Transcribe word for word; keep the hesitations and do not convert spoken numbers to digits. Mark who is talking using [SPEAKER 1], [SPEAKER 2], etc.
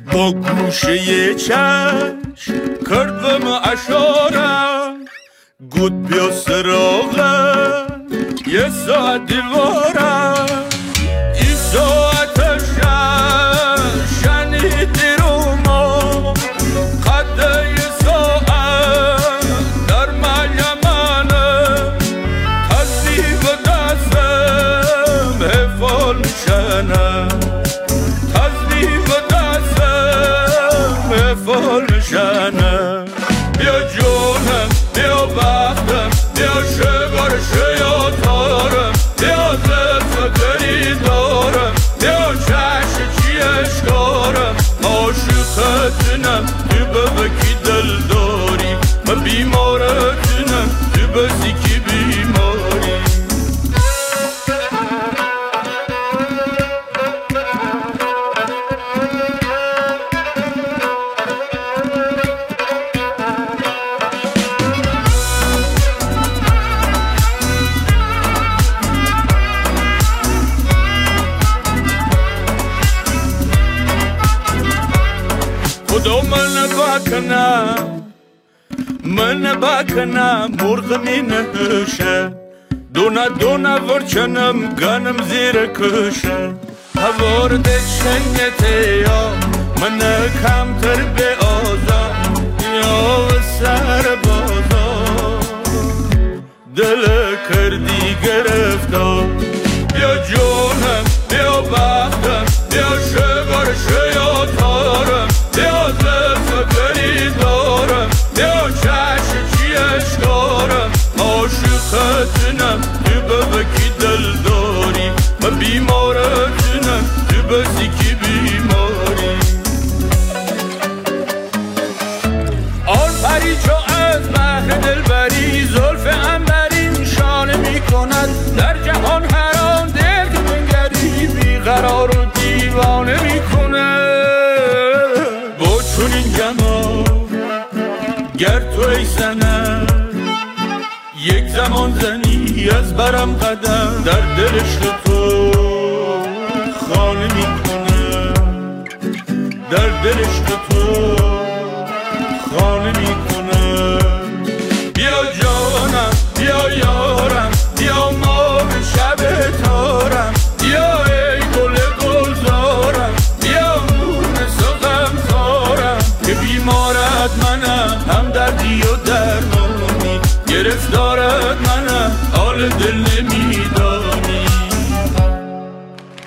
[SPEAKER 1] با گوشه چشم کرد و ما اشارم گود بیا سراغم یه ساعت دیوارم این ساعت شن شنیدی رو ما قده یه ساعت در ملیمنه تصیب دستم حفال میشنه تصیب دستم حفال میشنه بیا جونم بیا بختم بیا شگار شیاطارم بیا زفت دارم بیا چشم چی اشکارم عاشقتنم تو ببکی دل داری من بیمارتنم تو بسی کی بیماری خدا من بکنم من بکنم مرغ می نهشه دونه دونه ورچنم گنم زیر کشه هوار دشنگته یا من کمتر به آزم یا و سر بازار دل کردی گرفتار بیا جونم بیا بختم بیا شگار شیاطارم بیا زفگری دارم بیا چشم چی اشکارم عاشقتنم تو ببکی دل داری من بیمارتنم تو بسی کی بیماری آن پری چو از بحر دل بری زلف عنبرین شانه می کند در جهان هر آن دل که بنگری بیقرار و دیوانه می کند با چونین جمال گر تو ای سند یک زمان زنی از برم قدم در دل عشق تو خانه می کنم در دل عشق تو خانه می